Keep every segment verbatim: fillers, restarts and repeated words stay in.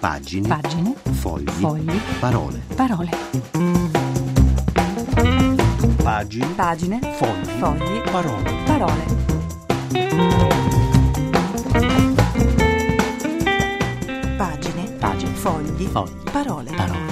Pagine. Pagine. Fogli. Fogli. Parole. Parole. Pagine. Pagine. Fogli. Fogli. Parole. Parole. Pagine. Pagine. Fogli. Fogli. Parole. Parole.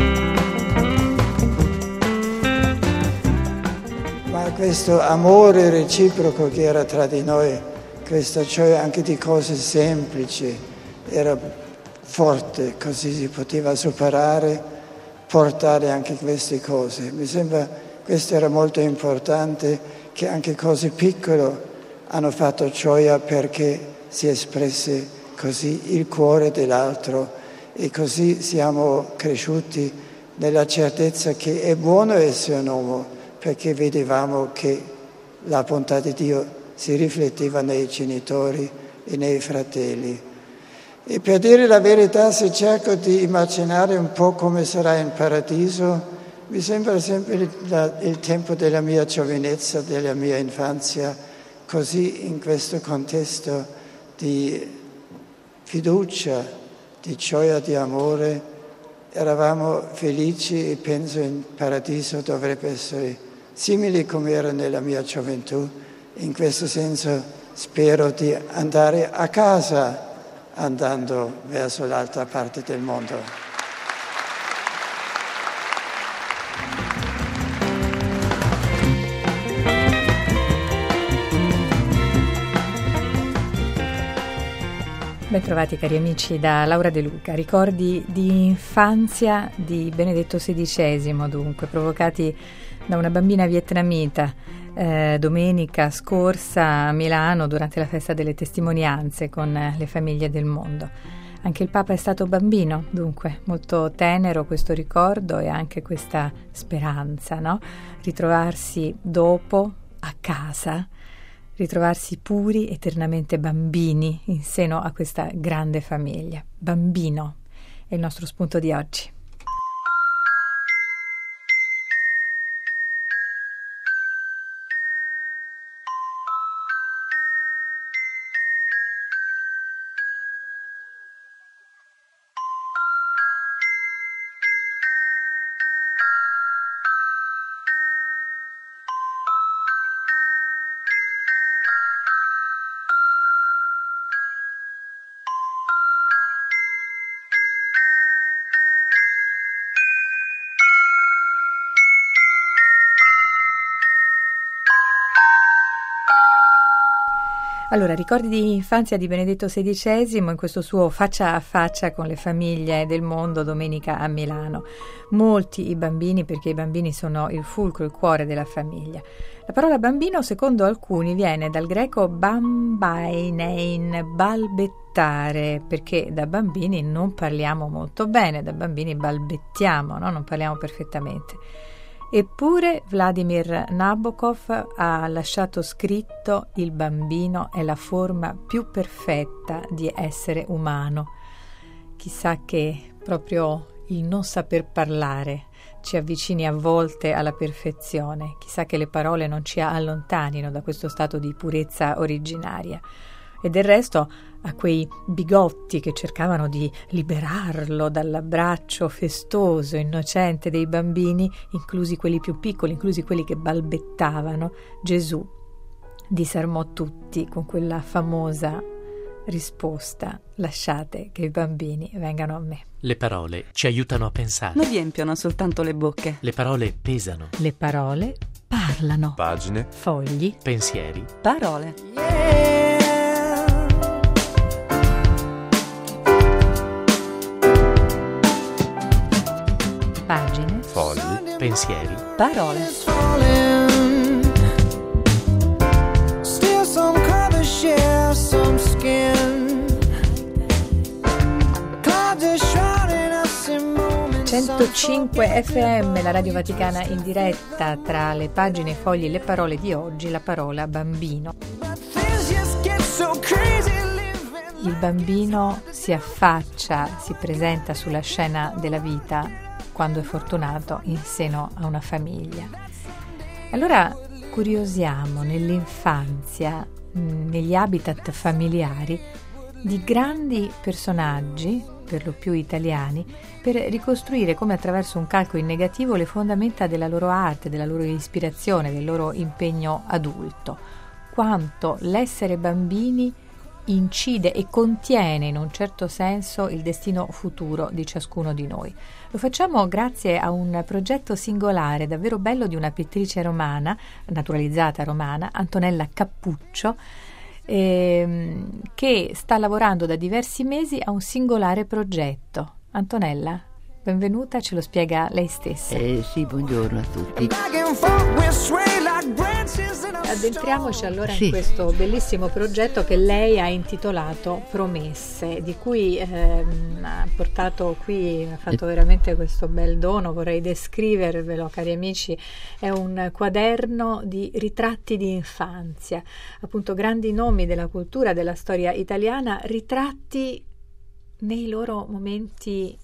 Ma questo amore reciproco che era tra di noi, questa gioia anche di cose semplici, era forte, così si poteva superare, portare anche queste cose. Mi sembra questo era molto importante, che anche cose piccole hanno fatto gioia perché si espresse così il cuore dell'altro, e così siamo cresciuti nella certezza che è buono essere un uomo, perché vedevamo che la bontà di Dio si rifletteva nei genitori e nei fratelli. E per dire la verità, se cerco di immaginare un po' come sarà in paradiso, mi sembra sempre il, la, il tempo della mia giovinezza, della mia infanzia, così in questo contesto di fiducia, di gioia, di amore, eravamo felici, e penso in paradiso dovrebbe essere simili come era nella mia gioventù. In questo senso spero di andare a casa andando verso l'altra parte del mondo. Bentrovati cari amici da Laura De Luca. Ricordi di infanzia di Benedetto sedicesimo, dunque, provocati da una bambina vietnamita eh, domenica scorsa a Milano durante la festa delle testimonianze con le famiglie del mondo. Anche il Papa è stato bambino, dunque molto tenero questo ricordo e anche questa speranza, no? Ritrovarsi dopo a casa, ritrovarsi puri, eternamente bambini in seno a questa grande famiglia. Bambino è il nostro spunto di oggi. Allora, ricordi di infanzia di Benedetto sedicesimo in questo suo faccia a faccia con le famiglie del mondo domenica a Milano. Molti i bambini, perché i bambini sono il fulcro, il cuore della famiglia. La parola bambino, secondo alcuni, viene dal greco bambainein, balbettare, perché da bambini non parliamo molto bene, da bambini balbettiamo, no? Non parliamo perfettamente. Eppure Vladimir Nabokov ha lasciato scritto: il bambino è la forma più perfetta di essere umano. Chissà che proprio il non saper parlare ci avvicini a volte alla perfezione, chissà che le parole non ci allontanino da questo stato di purezza originaria. E del resto a quei bigotti che cercavano di liberarlo dall'abbraccio festoso, innocente dei bambini, inclusi quelli più piccoli, inclusi quelli che balbettavano, Gesù disarmò tutti con quella famosa risposta: lasciate che i bambini vengano a me. Le parole ci aiutano a pensare. Non riempiono soltanto le bocche. Le parole pesano. Le parole parlano. Pagine. Fogli. Pensieri. Parole. Pagine. Fogli. Pensieri. Parole. centocinque F M, la Radio Vaticana in diretta. Tra le pagine, i fogli e le parole di oggi, la parola bambino. Il bambino si affaccia, si presenta sulla scena della vita quando è fortunato in seno a una famiglia. Allora curiosiamo nell'infanzia, negli habitat familiari, di grandi personaggi per lo più italiani, per ricostruire come attraverso un calco in negativo le fondamenta della loro arte, della loro ispirazione, del loro impegno adulto. Quanto l'essere bambini incide e contiene in un certo senso il destino futuro di ciascuno di noi. Lo facciamo grazie a un progetto singolare, davvero bello, di una pittrice romana, naturalizzata romana, Antonella Cappuccio, ehm, che sta lavorando da diversi mesi a un singolare progetto. Antonella, benvenuta, ce lo spiega lei stessa. Eh, sì, buongiorno a tutti. Addentriamoci allora Sì. in questo bellissimo progetto che lei ha intitolato Promesse, di cui ehm, ha portato qui, ha fatto veramente questo bel dono. Vorrei descrivervelo, cari amici. È un quaderno di ritratti di infanzia, appunto grandi nomi della cultura, della storia italiana, ritratti nei loro momenti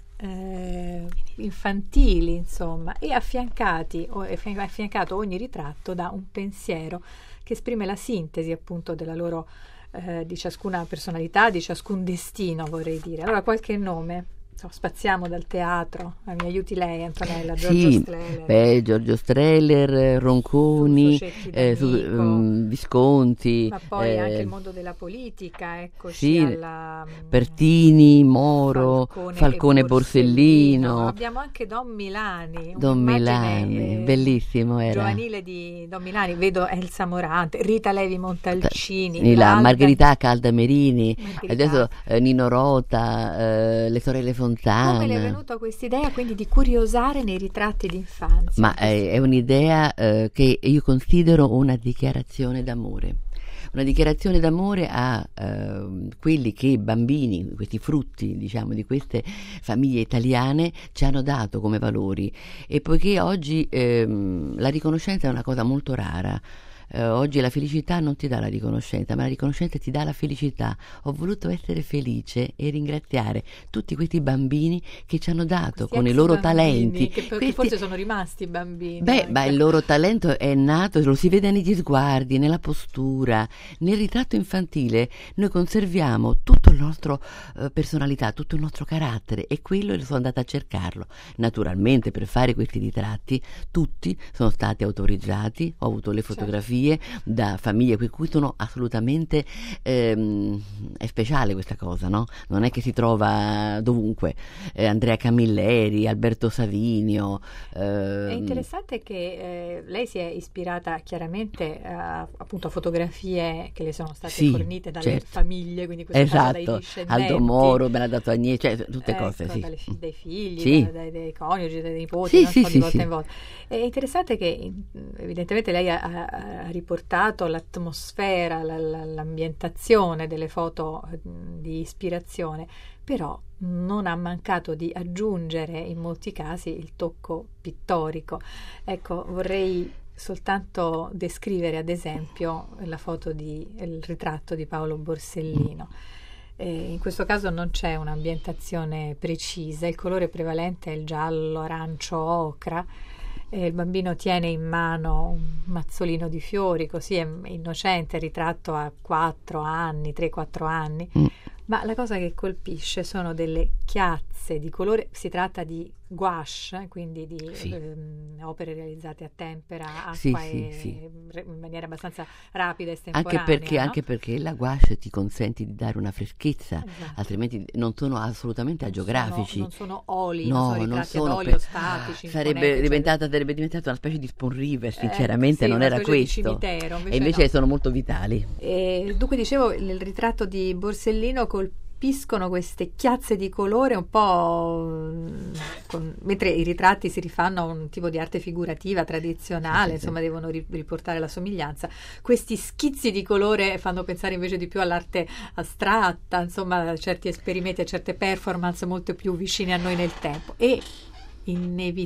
Eh, infantili, insomma, e affiancati o affiancato ogni ritratto da un pensiero che esprime la sintesi appunto della loro eh, di ciascuna personalità, di ciascun destino, vorrei dire. Allora, qualche nome. So, spaziamo dal teatro, mi aiuti lei, Antonella. Giorgio Sì, Strehler, beh, Giorgio Strehler, Ronconi, Fulco eh, su, Cecchi um, Visconti, ma poi eh, anche il mondo della politica, eccoci sì, alla Pertini, Moro, Falcone, Falcone e Borsellino. Borsellino. Abbiamo anche Don Milani, Don un'immagine, Milani, eh, bellissimo era. giovanile di Don Milani. Vedo Elsa Morante, Rita Levi Montalcini, Sì, la Alda- Margherita Caldamerini, Margherita. adesso eh, Nino Rota, eh, le sorelle Fontana. Come le è venuta questa idea quindi di curiosare nei ritratti d'infanzia? Ma è, è un'idea eh, che io considero una dichiarazione d'amore. Una dichiarazione d'amore a eh, quelli che i bambini, questi frutti, diciamo, di queste famiglie italiane ci hanno dato come valori. E poiché oggi ehm, la riconoscenza è una cosa molto rara. Eh, oggi la felicità non ti dà la riconoscenza, ma la riconoscenza ti dà la felicità. Ho voluto essere felice e ringraziare tutti questi bambini che ci hanno dato Questi con i ex loro bambini, talenti. che, che Questi- forse sono rimasti bambini. Beh, ecco. ma il loro talento è nato, lo si vede negli sguardi, nella postura, nel ritratto infantile. Noi conserviamo tutta la nostra eh, personalità, tutto il nostro carattere, e quello sono andata a cercarlo. Naturalmente, per fare questi ritratti tutti sono stati autorizzati, ho avuto le fotografie da famiglie, per cui sono assolutamente ehm, è speciale questa cosa, no? Non è che si trova dovunque. Eh, Andrea Camilleri, Alberto Savinio. ehm, È interessante che eh, lei si è ispirata chiaramente a, appunto a fotografie che le sono state Sì, fornite dalle certo. famiglie, quindi in questo caso dai Esatto, discendenti. Aldo Moro, Benedetto Agnelli, cioè tutte Ecco, cose, sì. dalle fi- dai figli, Sì. da- dai, dai coniugi, dai nipoti, Sì, non sì, so, sì, di volta sì. in volta. È interessante che mh, evidentemente lei ha, ha- ha riportato l'atmosfera, la- la- l'ambientazione delle foto mh, di ispirazione, però non ha mancato di aggiungere in molti casi il tocco pittorico. Ecco, vorrei soltanto descrivere ad esempio la foto di il ritratto di Paolo Borsellino. Eh, in questo caso non c'è un'ambientazione precisa, il colore prevalente è il giallo, arancio, ocra. Eh, il bambino tiene in mano un mazzolino di fiori, così è innocente, ritratto a quattro anni, tre quattro anni. Mm. Ma la cosa che colpisce sono delle chiazze di colore, si tratta di gouache, quindi di Sì. ehm, opere realizzate a tempera, acqua Sì, e sì, sì. re- in maniera abbastanza rapida e estemporanea. Anche perché, no? anche perché la gouache ti consente di dare una freschezza, Esatto. altrimenti non sono assolutamente agiografici. Non sono, non sono oli, No, non sono non ritratti sono ad olio per- statici. Sarebbe imponenti, diventata, sarebbe diventata una specie di Spoon River, cioè- sinceramente Eh, sì, non una era specie di questo. cimitero, invece E invece no. sono molto vitali. E dunque dicevo, il ritratto di Borsellino colpisce queste chiazze di colore un po' mm, con- mentre i ritratti si rifanno a un tipo di arte figurativa tradizionale, Sì, sì, insomma sì. devono ri- riportare la somiglianza. Questi schizzi di colore fanno pensare invece di più all'arte astratta, insomma a certi esperimenti, a certe performance molto più vicine a noi nel tempo, e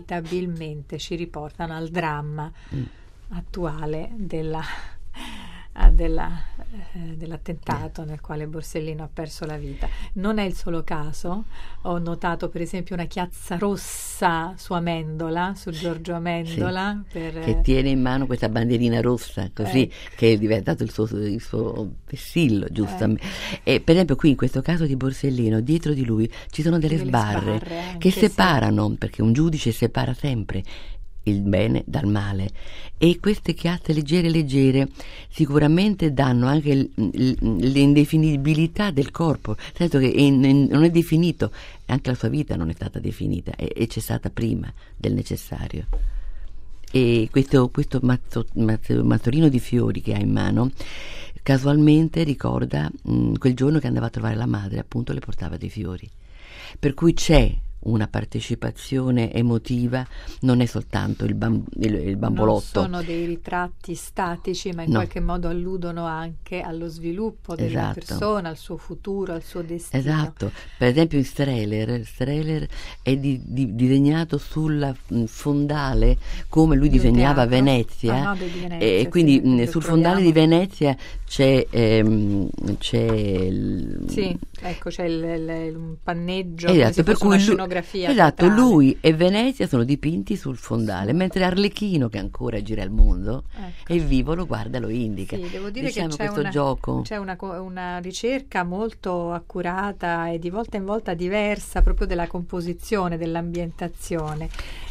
inevitabilmente ci riportano al dramma Mm. attuale della ah, della, eh, dell'attentato nel quale Borsellino ha perso la vita. Non è il solo caso, ho notato per esempio una chiazza rossa su Amendola, su Giorgio Amendola, sì, per, che tiene in mano questa bandierina rossa, così, eh, che è diventato il suo, il suo vessillo, giustamente. Eh. E per esempio qui in questo caso di Borsellino, dietro di lui ci sono delle, delle sbarre, sbarre anche, che separano, sì, perché un giudice separa sempre il bene dal male, e queste chiazze leggere leggere sicuramente danno anche l, l, l'indefinibilità del corpo, nel senso che è, non è definito, anche la sua vita non è stata definita, e, e c'è stata prima del necessario. E questo, questo mazzo, mazzo, mazzolino di fiori che ha in mano casualmente ricorda mh, quel giorno che andava a trovare la madre, appunto le portava dei fiori, per cui c'è una partecipazione emotiva, non è soltanto il, bam, il, il bambolotto. Non sono dei ritratti statici, ma in no. qualche modo alludono anche allo sviluppo della esatto. persona, al suo futuro, al suo destino. Esatto, per esempio in Strehler, Strehler è di, di, disegnato sul fondale come lui di disegnava Venezia, ah, no, di Venezia, e quindi sì, sul fondale di Venezia c'è, ehm, c'è il, sì, ecco, c'è il, il, un panneggio, esatto, per cui lui, esatto, teatrale. Lui e Venezia sono dipinti sul fondale, sì, mentre Arlecchino, che ancora gira il mondo, ecco, è vivo, lo guarda, lo indica. Sì, devo dire diciamo, che c'è, questo una, gioco. c'è una, una ricerca molto accurata e di volta in volta diversa proprio della composizione, dell'ambientazione.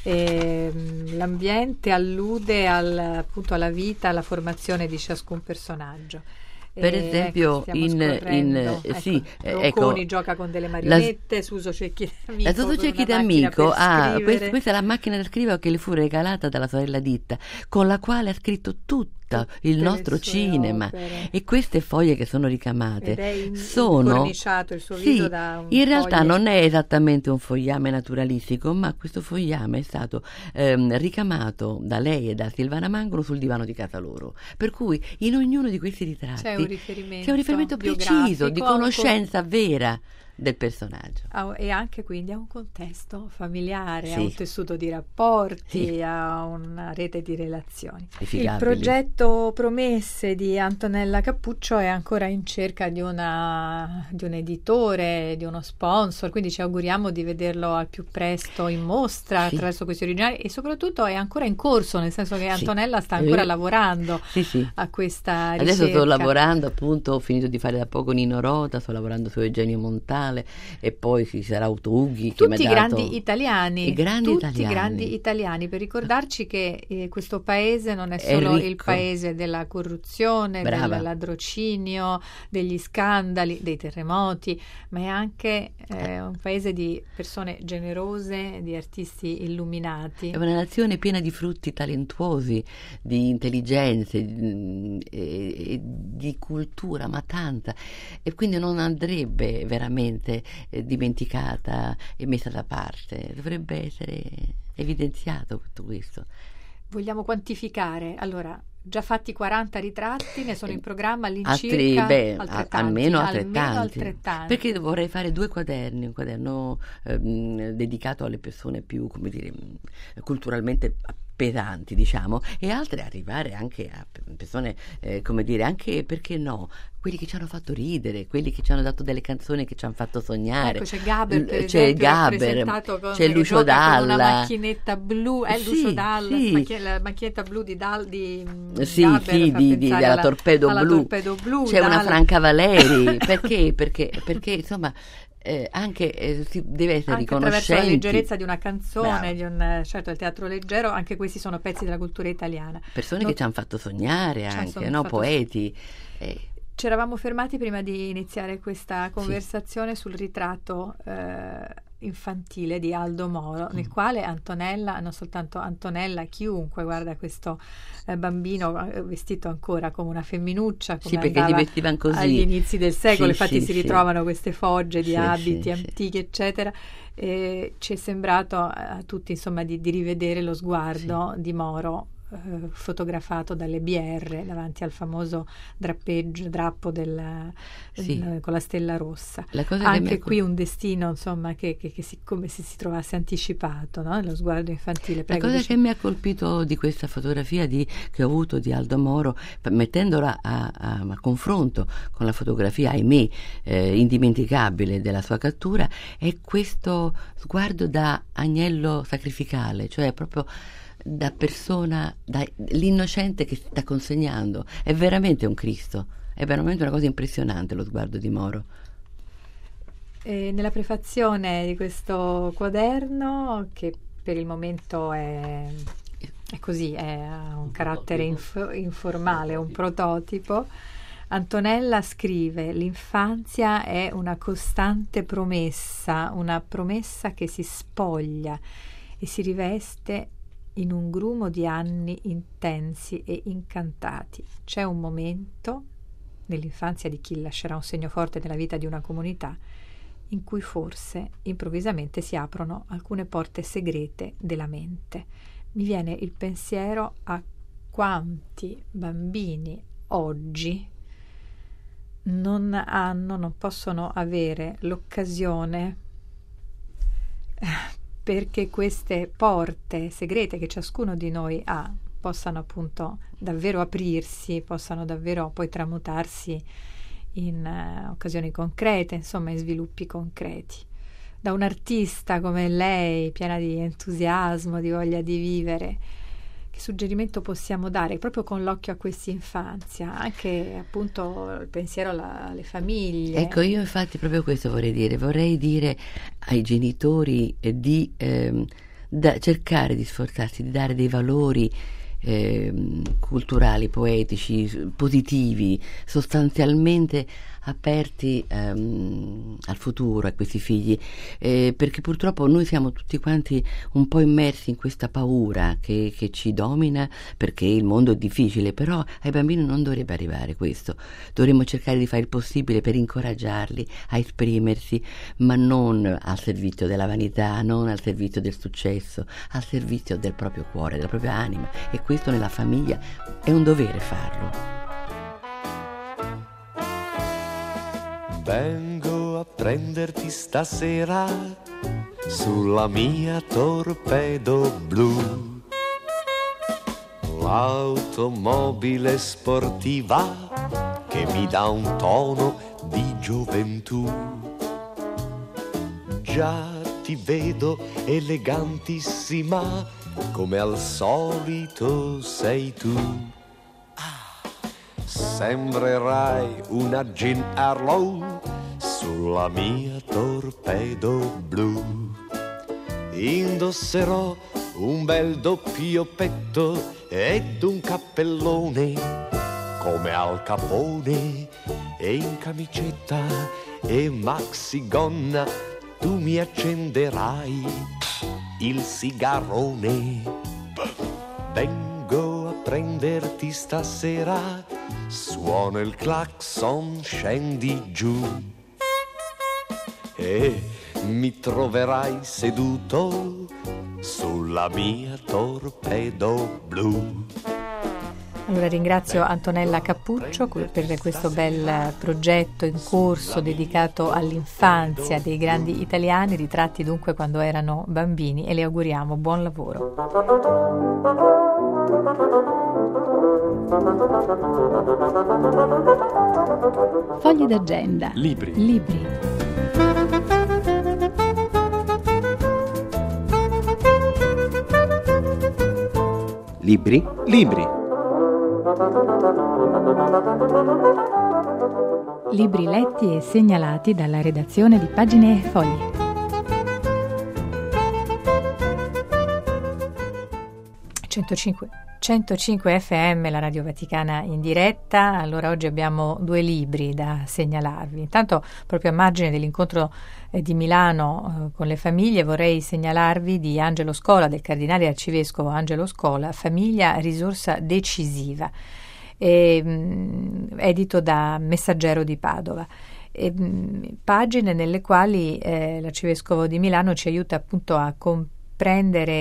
E, l'ambiente allude al, appunto alla vita, alla formazione di ciascun personaggio. Per esempio, ecco, in, in ecco, sì, Rocconi ecco, gioca con delle marionette, la, Suso Cecchi d'Amico. La Suso Cecchi d'Amico, ah, questa, questa è la macchina da scrivere che le fu regalata dalla sorella Ditta, con la quale ha scritto tutto il nostro cinema, opere. E queste foglie che sono ricamate ed è in, sono incorniciato il suo viso sì, da un in realtà foglie. Non è esattamente un fogliame naturalistico, ma questo fogliame è stato ehm, ricamato da lei e da Silvana Mangolo sul divano di casa loro, per cui in ognuno di questi ritratti c'è un riferimento, c'è un riferimento preciso di conoscenza con... vera del personaggio, e anche quindi a un contesto familiare, sì, a un tessuto di rapporti, sì, a una rete di relazioni. Efficabili. Il progetto Promesse di Antonella Cappuccio è ancora in cerca di, una, di un editore, di uno sponsor, quindi ci auguriamo di vederlo al più presto in mostra, sì, attraverso questi originali, e soprattutto è ancora in corso, nel senso che Antonella sta ancora eh, lavorando sì, sì. a questa ricerca. Adesso sto lavorando, appunto, ho finito di fare da poco Nino Rota, sto lavorando su Eugenio Montale, e poi ci sarà Otto Ughi, che tutti mi ha dato... grandi italiani, I grandi tutti italiani. grandi italiani, per ricordarci che eh, questo paese non è solo è il paese della corruzione, Brava. del ladrocinio, degli scandali, dei terremoti, ma è anche eh, un paese di persone generose, di artisti illuminati. È una nazione piena di frutti talentuosi, di intelligenze, di, di, di cultura, ma tanta, e quindi non andrebbe veramente eh, dimenticata e messa da parte, dovrebbe essere evidenziato tutto questo. Vogliamo quantificare? Allora, già fatti quaranta ritratti, ne sono in programma all'incirca Altri, beh, altrettanti, almeno, altrettanti, almeno altrettanti, perché vorrei fare due quaderni, un quaderno ehm, dedicato alle persone più, come dire, culturalmente pesanti, diciamo, e altre arrivare anche a persone, eh, come dire, anche, perché no, quelli che ci hanno fatto ridere, quelli che ci hanno dato delle canzoni che ci hanno fatto sognare. Ecco, c'è Gaber, per c'è esempio, Gaber, con, c'è Lucio Dalla, con una macchinetta blu, è sì, Lucio Dalla, sì. macchina, la macchinetta blu di, Dal, di sì, Gaber, sì, di, di, della alla, torpedo, alla blu. torpedo blu. C'è Dalla. una Franca Valeri, perché? Perché, perché insomma, Eh, anche eh, si deve essere anche riconoscenti attraverso la leggerezza di una canzone, Bravo. di un, certo, il teatro leggero, anche questi sono pezzi della cultura italiana, persone non, che ci hanno fatto sognare anche, no? fatto Poeti eh. Ci eravamo fermati prima di iniziare questa conversazione sì. sul ritratto eh, infantile di Aldo Moro, mm. nel quale Antonella, non soltanto Antonella, chiunque guarda questo eh, bambino eh, vestito ancora come una femminuccia, come sì, perché gli vestivano così agli inizi del secolo, sì, infatti sì, si sì. ritrovano queste fogge di sì, abiti sì, antichi, sì. eccetera. E ci è sembrato a tutti, insomma, di, di rivedere lo sguardo sì. di Moro eh, fotografato dalle B R davanti al famoso drappeggio, drappo della, Sì. eh, con la stella rossa. La cosa che mi Anche ha qui col- un destino, insomma, che, che, che si, come se si trovasse anticipato, no? Lo sguardo infantile. La Prego, cosa dice- che mi ha colpito di questa fotografia di, che ho avuto di Aldo Moro, p- mettendola a, a- a confronto con la fotografia, ahimè, eh, indimenticabile della sua cattura, è questo sguardo da agnello sacrificale, cioè proprio da persona, da l'innocente che si sta consegnando. È veramente un Cristo, è veramente una cosa impressionante lo sguardo di Moro. E nella prefazione di questo quaderno, che per il momento è, è così, è, ha un carattere inf- informale, un prototipo, Antonella scrive: l'infanzia è una costante promessa, una promessa che si spoglia e si riveste in un grumo di anni intensi e incantati. C'è un momento nell'infanzia di chi lascerà un segno forte nella vita di una comunità in cui forse improvvisamente si aprono alcune porte segrete della mente. Mi viene il pensiero a quanti bambini oggi non hanno, non possono avere l'occasione eh, perché queste porte segrete che ciascuno di noi ha possano appunto davvero aprirsi, possano davvero poi tramutarsi in uh, occasioni concrete, insomma in sviluppi concreti. Da un'artista come lei, piena di entusiasmo, di voglia di vivere, che suggerimento possiamo dare proprio con l'occhio a questa infanzia, anche appunto il pensiero alla, alle famiglie? Ecco, io infatti proprio questo vorrei dire, vorrei dire ai genitori eh, di ehm, da cercare di sforzarsi di dare dei valori eh, culturali, poetici, positivi, sostanzialmente aperti ehm, al futuro, a questi figli, eh, perché purtroppo noi siamo tutti quanti un po' immersi in questa paura che, che ci domina, perché il mondo è difficile, però ai bambini non dovrebbe arrivare questo. Dovremmo cercare di fare il possibile per incoraggiarli a esprimersi, ma non al servizio della vanità, non al servizio del successo, al servizio del proprio cuore, della propria anima, e questo nella famiglia è un dovere farlo. Vengo a prenderti stasera sulla mia torpedo blu, l'automobile sportiva che mi dà un tono di gioventù. Già ti vedo elegantissima, come al solito sei tu. Sembrerai una Jean Harlow sulla mia torpedo blu. Indosserò un bel doppio petto ed un cappellone come Al Capone, e in camicetta e maxigonna tu mi accenderai il sigarone. Vengo a prenderti stasera, suona il clacson, scendi giù e mi troverai seduto sulla mia torpedo blu. Allora ringrazio Antonella Cappuccio per questo bel progetto in corso dedicato all'infanzia dei grandi italiani, ritratti dunque quando erano bambini, e le auguriamo buon lavoro. Fogli d'agenda. Libri. Libri. Libri? Libri. Libri letti e segnalati dalla redazione di Pagine e Fogli. centocinque, centocinque F M, la Radio Vaticana in diretta. Allora oggi abbiamo due libri da segnalarvi. Intanto, proprio a margine dell'incontro eh, di Milano eh, con le famiglie, vorrei segnalarvi di Angelo Scola, del cardinale arcivescovo Angelo Scola, Famiglia, risorsa decisiva, e, mh, edito da Messaggero di Padova. E, mh, pagine nelle quali eh, l'arcivescovo di Milano ci aiuta appunto a comprendere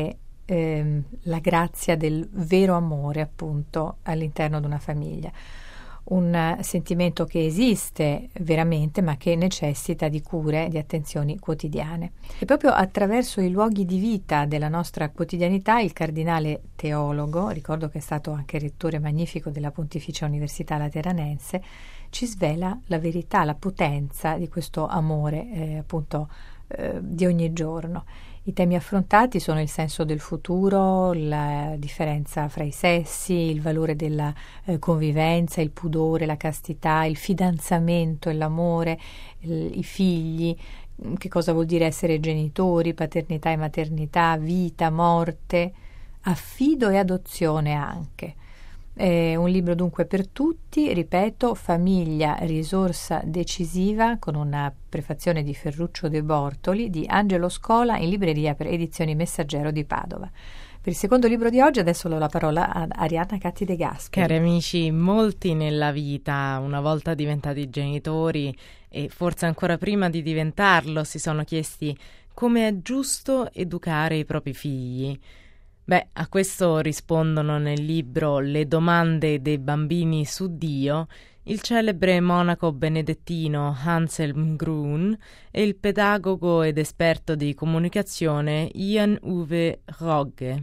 ehm, la grazia del vero amore, appunto, all'interno di una famiglia. Un sentimento che esiste veramente, ma che necessita di cure, di attenzioni quotidiane. E proprio attraverso i luoghi di vita della nostra quotidianità il cardinale teologo, ricordo che è stato anche rettore magnifico della Pontificia Università Lateranense, ci svela la verità, la potenza di questo amore eh, appunto eh, di ogni giorno. I temi affrontati sono il senso del futuro, la differenza fra i sessi, il valore della eh, convivenza, il pudore, la castità, il fidanzamento e l'amore, il, i figli, che cosa vuol dire essere genitori, paternità e maternità, vita, morte, affido e adozione anche. È un libro dunque per tutti, ripeto, famiglia, risorsa decisiva, con una prefazione di Ferruccio De Bortoli, di Angelo Scola, in libreria per Edizioni Messaggero di Padova. Per il secondo libro di oggi adesso do la parola ad Arianna Catti De Gasperi. Cari amici, molti nella vita, una volta diventati genitori e forse ancora prima di diventarlo, si sono chiesti come è giusto educare i propri figli. Beh, a questo rispondono nel libro Le domande dei bambini su Dio il celebre monaco benedettino Anselm Grun e il pedagogo ed esperto di comunicazione Jan Uwe Rogge.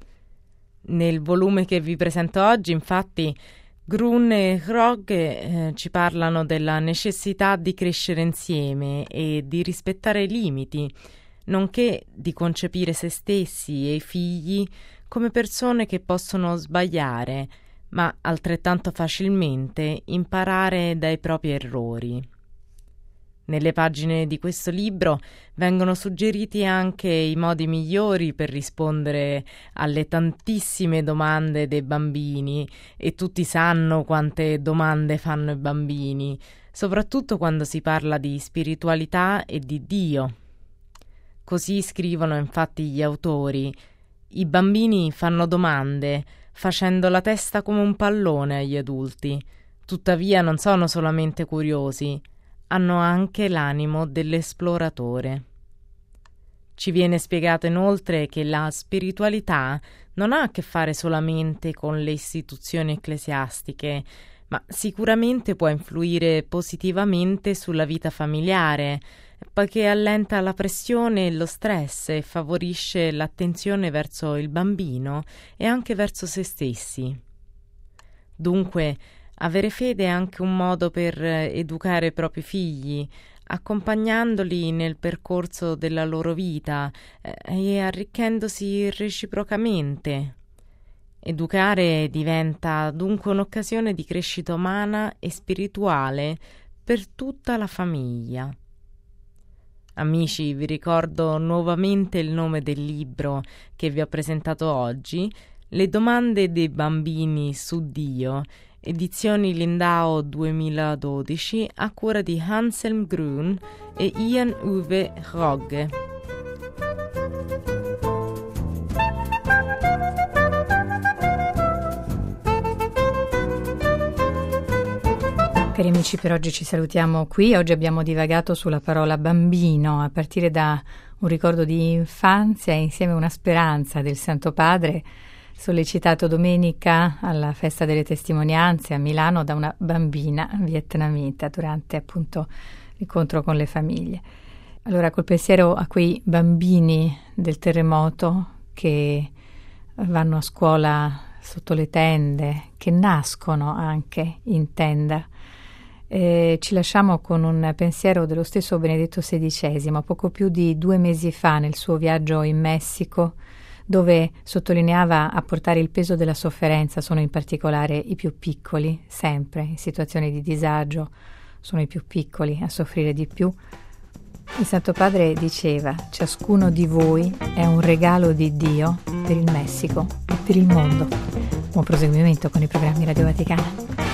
Nel volume che vi presento oggi, infatti, Grun e Rogge eh, ci parlano della necessità di crescere insieme e di rispettare i limiti, nonché di concepire se stessi e i figli come persone che possono sbagliare, ma altrettanto facilmente imparare dai propri errori. Nelle pagine di questo libro vengono suggeriti anche i modi migliori per rispondere alle tantissime domande dei bambini, e tutti sanno quante domande fanno i bambini, soprattutto quando si parla di spiritualità e di Dio. Così scrivono infatti gli autori: i bambini fanno domande, facendo la testa come un pallone agli adulti, tuttavia non sono solamente curiosi, hanno anche l'animo dell'esploratore. Ci viene spiegato inoltre che la spiritualità non ha a che fare solamente con le istituzioni ecclesiastiche, ma sicuramente può influire positivamente sulla vita familiare, poiché allenta la pressione e lo stress e favorisce l'attenzione verso il bambino e anche verso se stessi. Dunque, avere fede è anche un modo per educare i propri figli, accompagnandoli nel percorso della loro vita eh, e arricchendosi reciprocamente. Educare diventa dunque un'occasione di crescita umana e spirituale per tutta la famiglia. Amici, vi ricordo nuovamente il nome del libro che vi ho presentato oggi, Le domande dei bambini su Dio, Edizioni Lindau duemiladodici, a cura di Anselm Grun e Jan Uwe Rogge. Cari amici, per oggi ci salutiamo qui. Oggi abbiamo divagato sulla parola bambino, a partire da un ricordo di infanzia e insieme una speranza del Santo Padre, sollecitato domenica alla festa delle testimonianze a Milano da una bambina vietnamita durante appunto l'incontro con le famiglie. Allora, col pensiero a quei bambini del terremoto che vanno a scuola sotto le tende, che nascono anche in tenda, Eh, ci lasciamo con un pensiero dello stesso Benedetto sedicesimo, poco più di due mesi fa nel suo viaggio in Messico, dove sottolineava: a portare il peso della sofferenza sono in particolare i più piccoli, sempre in situazioni di disagio sono i più piccoli a soffrire di più. Il Santo Padre diceva: ciascuno di voi è un regalo di Dio per il Messico e per il mondo. Buon proseguimento con i programmi Radio Vaticana.